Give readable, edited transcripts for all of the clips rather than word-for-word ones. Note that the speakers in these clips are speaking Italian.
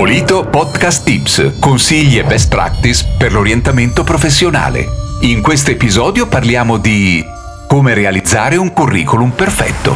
Polito Podcast Tips, consigli e best practice per l'orientamento professionale. In questo episodio parliamo di come realizzare un curriculum perfetto.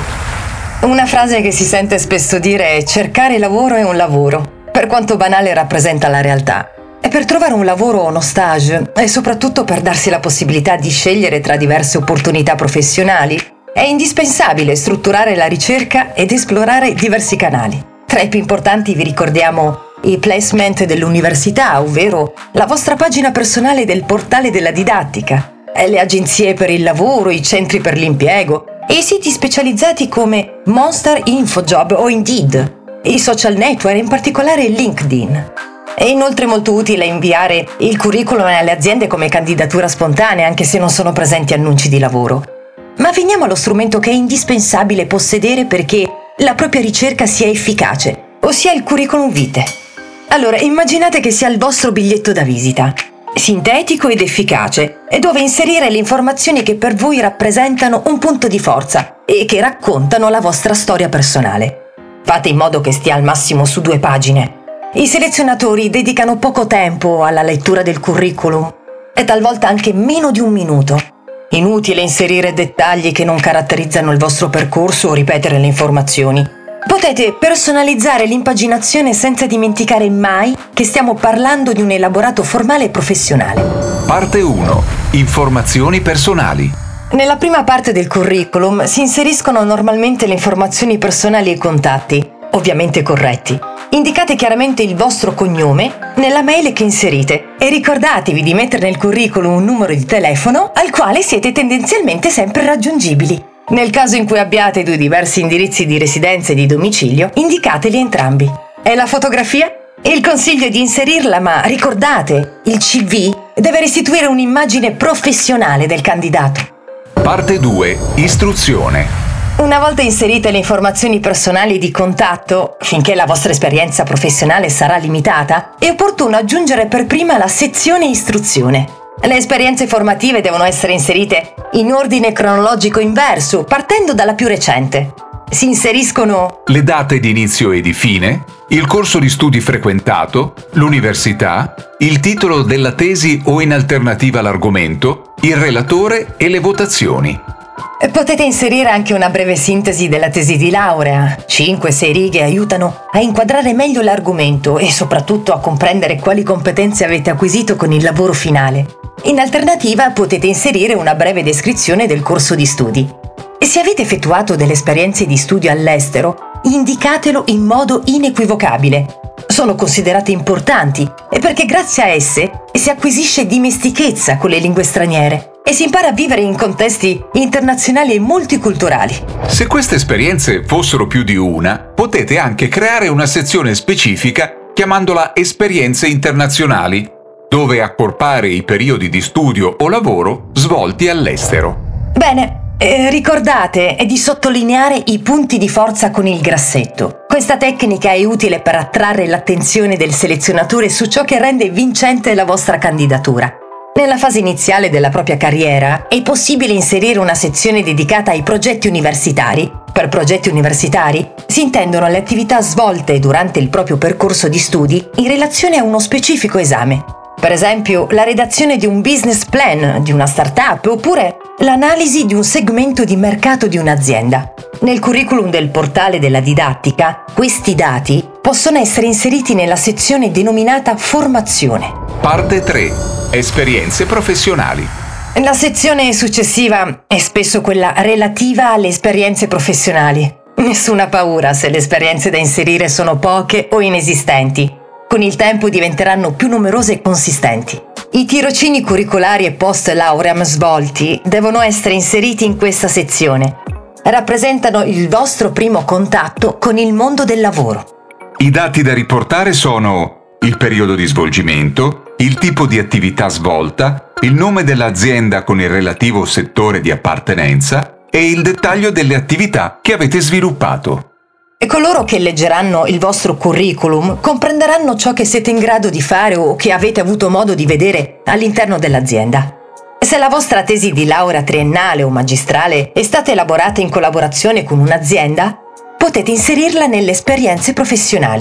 Una frase che si sente spesso dire è: cercare lavoro è un lavoro, per quanto banale rappresenta la realtà. E per trovare un lavoro o uno stage, e soprattutto per darsi la possibilità di scegliere tra diverse opportunità professionali, è indispensabile strutturare la ricerca ed esplorare diversi canali. Tra i più importanti vi ricordiamo i placement dell'università, ovvero la vostra pagina personale del portale della didattica, le agenzie per il lavoro, i centri per l'impiego e i siti specializzati come Monster, Infojob o Indeed, i social network, in particolare LinkedIn. È inoltre molto utile inviare il curriculum alle aziende come candidatura spontanea, anche se non sono presenti annunci di lavoro. Ma veniamo allo strumento che è indispensabile possedere perché la propria ricerca sia efficace, ossia il curriculum vitae. Allora, immaginate che sia il vostro biglietto da visita, sintetico ed efficace, e dove inserire le informazioni che per voi rappresentano un punto di forza e che raccontano la vostra storia personale. Fate in modo che stia al massimo su 2 pagine. I selezionatori dedicano poco tempo alla lettura del curriculum e talvolta anche meno di 1 minuto. Inutile inserire dettagli che non caratterizzano il vostro percorso o ripetere le informazioni. Potete personalizzare l'impaginazione senza dimenticare mai che stiamo parlando di un elaborato formale e professionale. Parte 1. Informazioni personali. Nella prima parte del curriculum si inseriscono normalmente le informazioni personali e contatti, ovviamente corretti. Indicate chiaramente il vostro cognome nella mail che inserite e ricordatevi di mettere nel curriculum un numero di telefono al quale siete tendenzialmente sempre raggiungibili. Nel caso in cui abbiate 2 diversi indirizzi di residenza e di domicilio, indicateli entrambi. E la fotografia? Il consiglio è di inserirla, ma ricordate, il CV deve restituire un'immagine professionale del candidato. Parte 2. Istruzione. Una volta inserite le informazioni personali di contatto, finché la vostra esperienza professionale sarà limitata, è opportuno aggiungere per prima la sezione istruzione. Le esperienze formative devono essere inserite in ordine cronologico inverso, partendo dalla più recente. Si inseriscono le date di inizio e di fine, il corso di studi frequentato, l'università, il titolo della tesi o in alternativa l'argomento, il relatore e le votazioni. Potete inserire anche una breve sintesi della tesi di laurea. 5-6 righe aiutano a inquadrare meglio l'argomento e soprattutto a comprendere quali competenze avete acquisito con il lavoro finale. In alternativa potete inserire una breve descrizione del corso di studi. E se avete effettuato delle esperienze di studio all'estero, indicatelo in modo inequivocabile. Sono considerate importanti e perché grazie a esse si acquisisce dimestichezza con le lingue straniere e si impara a vivere in contesti internazionali e multiculturali. Se queste esperienze fossero più di una, potete anche creare una sezione specifica chiamandola Esperienze internazionali, dove accorpare i periodi di studio o lavoro svolti all'estero. Bene. Ricordate di sottolineare i punti di forza con il grassetto. Questa tecnica è utile per attrarre l'attenzione del selezionatore su ciò che rende vincente la vostra candidatura. Nella fase iniziale della propria carriera è possibile inserire una sezione dedicata ai progetti universitari. Per progetti universitari si intendono le attività svolte durante il proprio percorso di studi in relazione a uno specifico esame. Per esempio, la redazione di un business plan di una startup oppure l'analisi di un segmento di mercato di un'azienda. Nel curriculum del portale della didattica, questi dati possono essere inseriti nella sezione denominata Formazione. Parte 3. Esperienze professionali. La sezione successiva è spesso quella relativa alle esperienze professionali. Nessuna paura se le esperienze da inserire sono poche o inesistenti. Con il tempo diventeranno più numerose e consistenti. I tirocini curricolari e post lauream svolti devono essere inseriti in questa sezione. Rappresentano il vostro primo contatto con il mondo del lavoro. I dati da riportare sono il periodo di svolgimento, il tipo di attività svolta, il nome dell'azienda con il relativo settore di appartenenza e il dettaglio delle attività che avete sviluppato. E coloro che leggeranno il vostro curriculum comprenderanno ciò che siete in grado di fare o che avete avuto modo di vedere all'interno dell'azienda. Se la vostra tesi di laurea triennale o magistrale è stata elaborata in collaborazione con un'azienda, potete inserirla nelle esperienze professionali.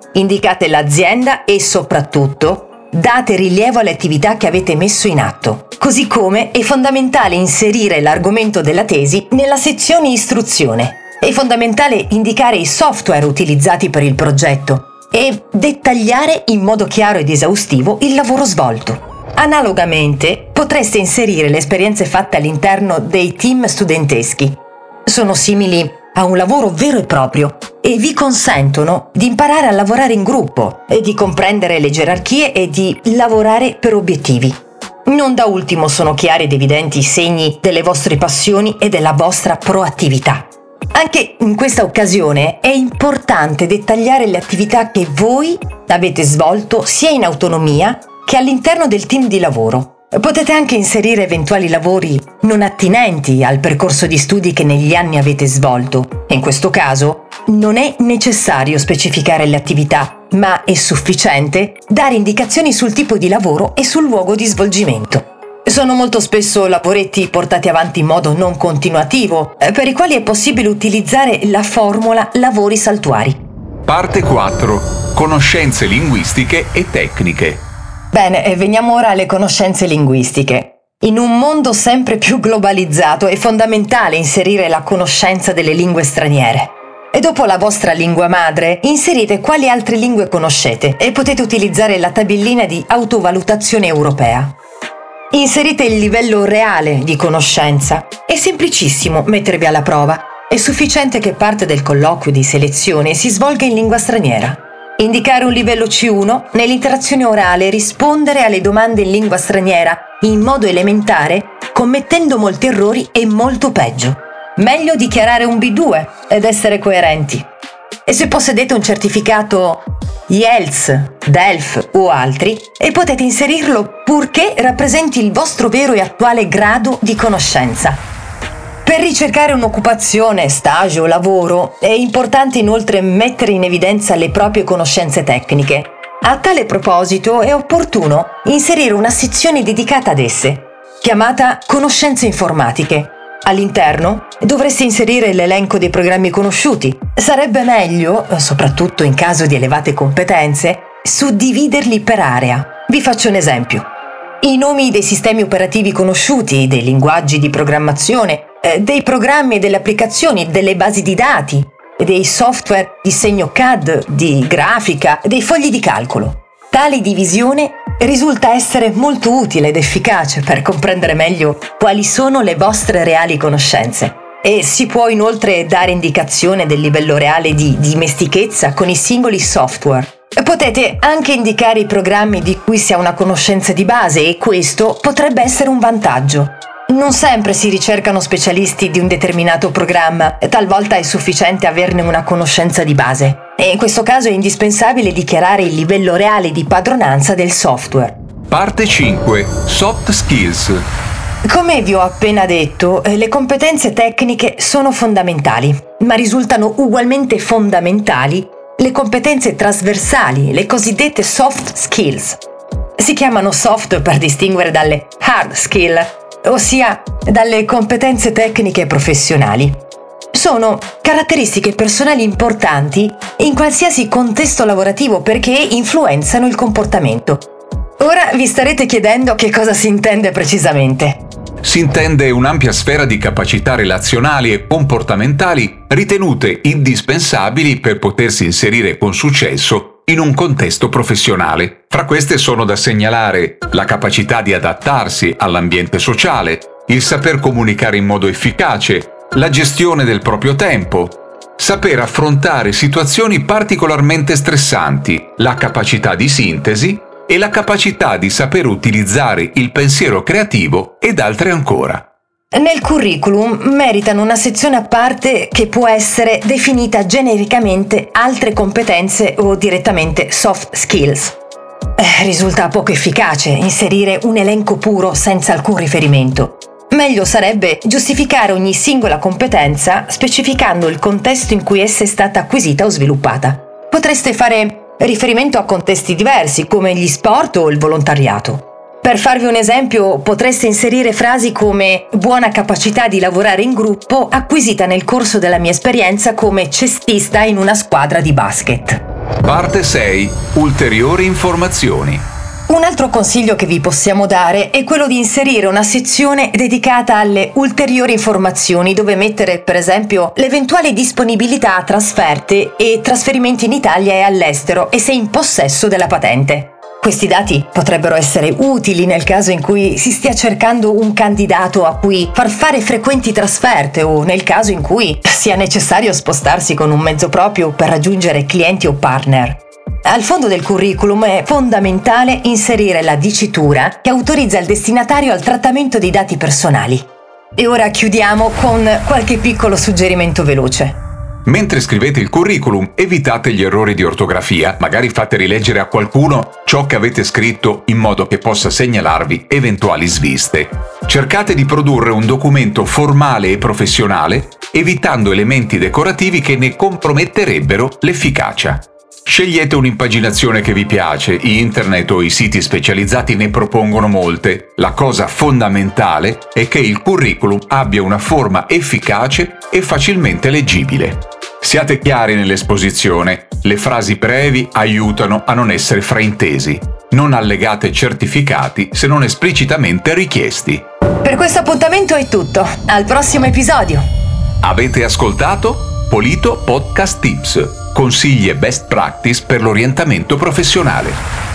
indicate l'azienda e soprattutto date rilievo alle attività che avete messo in atto. Così come è fondamentale inserire l'argomento della tesi nella sezione istruzione. È fondamentale indicare i software utilizzati per il progetto e dettagliare in modo chiaro ed esaustivo il lavoro svolto. Analogamente, potreste inserire le esperienze fatte all'interno dei team studenteschi. Sono simili a un lavoro vero e proprio e vi consentono di imparare a lavorare in gruppo e di comprendere le gerarchie e di lavorare per obiettivi. Non da ultimo sono chiari ed evidenti i segni delle vostre passioni e della vostra proattività. Anche in questa occasione è importante dettagliare le attività che voi avete svolto sia in autonomia che all'interno del team di lavoro. Potete anche inserire eventuali lavori non attinenti al percorso di studi che negli anni avete svolto. In questo caso non è necessario specificare le attività, ma è sufficiente dare indicazioni sul tipo di lavoro e sul luogo di svolgimento. Sono molto spesso lavoretti portati avanti in modo non continuativo, per i quali è possibile utilizzare la formula lavori saltuari. Parte 4. Conoscenze linguistiche e tecniche. Bene, veniamo ora alle conoscenze linguistiche. In un mondo sempre più globalizzato è fondamentale inserire la conoscenza delle lingue straniere. E dopo la vostra lingua madre, inserite quali altre lingue conoscete e potete utilizzare la tabellina di autovalutazione europea. Inserite il livello reale di conoscenza. È semplicissimo mettervi alla prova. È sufficiente che parte del colloquio di selezione si svolga in lingua straniera. Indicare un livello C1 nell'interazione orale, rispondere alle domande in lingua straniera in modo elementare, commettendo molti errori e molto peggio. Meglio dichiarare un B2 ed essere coerenti. E se possedete un certificato IELTS, DELF o altri, e potete inserirlo purché rappresenti il vostro vero e attuale grado di conoscenza. Per ricercare un'occupazione, stage o lavoro è importante inoltre mettere in evidenza le proprie conoscenze tecniche. A tale proposito è opportuno inserire una sezione dedicata ad esse, chiamata conoscenze informatiche. All'interno dovreste inserire l'elenco dei programmi conosciuti. Sarebbe meglio, soprattutto in caso di elevate competenze, suddividerli per area. Vi faccio un esempio. I nomi dei sistemi operativi conosciuti, dei linguaggi di programmazione, dei programmi e delle applicazioni, delle basi di dati, dei software di segno CAD, di grafica, dei fogli di calcolo. Tale divisione risulta essere molto utile ed efficace per comprendere meglio quali sono le vostre reali conoscenze. E si può inoltre dare indicazione del livello reale di dimestichezza con i singoli software. Potete anche indicare i programmi di cui si ha una conoscenza di base e questo potrebbe essere un vantaggio. Non sempre si ricercano specialisti di un determinato programma, talvolta è sufficiente averne una conoscenza di base. E in questo caso è indispensabile dichiarare il livello reale di padronanza del software. Parte 5. Soft skills. Come vi ho appena detto, le competenze tecniche sono fondamentali, ma risultano ugualmente fondamentali le competenze trasversali, le cosiddette soft skills. Si chiamano soft per distinguere dalle hard skill, ossia dalle competenze tecniche professionali. Sono caratteristiche personali importanti in qualsiasi contesto lavorativo perché influenzano il comportamento. Ora vi starete chiedendo che cosa si intende precisamente. Si intende un'ampia sfera di capacità relazionali e comportamentali ritenute indispensabili per potersi inserire con successo in un contesto professionale. Fra queste sono da segnalare la capacità di adattarsi all'ambiente sociale, il saper comunicare in modo efficace, la gestione del proprio tempo, saper affrontare situazioni particolarmente stressanti, la capacità di sintesi e la capacità di saper utilizzare il pensiero creativo ed altre ancora. Nel curriculum meritano una sezione a parte che può essere definita genericamente altre competenze o direttamente soft skills. Risulta poco efficace inserire un elenco puro senza alcun riferimento. Meglio sarebbe giustificare ogni singola competenza specificando il contesto in cui essa è stata acquisita o sviluppata. Potreste fare riferimento a contesti diversi come gli sport o il volontariato. Per farvi un esempio, potreste inserire frasi come buona capacità di lavorare in gruppo acquisita nel corso della mia esperienza come cestista in una squadra di basket. Parte 6. Ulteriori informazioni. Un altro consiglio che vi possiamo dare è quello di inserire una sezione dedicata alle ulteriori informazioni dove mettere, per esempio, l'eventuale disponibilità a trasferte e trasferimenti in Italia e all'estero e se in possesso della patente. Questi dati potrebbero essere utili nel caso in cui si stia cercando un candidato a cui far fare frequenti trasferte o nel caso in cui sia necessario spostarsi con un mezzo proprio per raggiungere clienti o partner. Al fondo del curriculum è fondamentale inserire la dicitura che autorizza il destinatario al trattamento dei dati personali. E ora chiudiamo con qualche piccolo suggerimento veloce. Mentre scrivete il curriculum, evitate gli errori di ortografia, magari fate rileggere a qualcuno ciò che avete scritto in modo che possa segnalarvi eventuali sviste. Cercate di produrre un documento formale e professionale, evitando elementi decorativi che ne comprometterebbero l'efficacia. Scegliete un'impaginazione che vi piace, internet o i siti specializzati ne propongono molte. La cosa fondamentale è che il curriculum abbia una forma efficace e facilmente leggibile. Siate chiari nell'esposizione, le frasi brevi aiutano a non essere fraintesi. Non allegate certificati se non esplicitamente richiesti. Per questo appuntamento è tutto, al prossimo episodio! Avete ascoltato Polito Podcast Tips, consigli e best practice per l'orientamento professionale.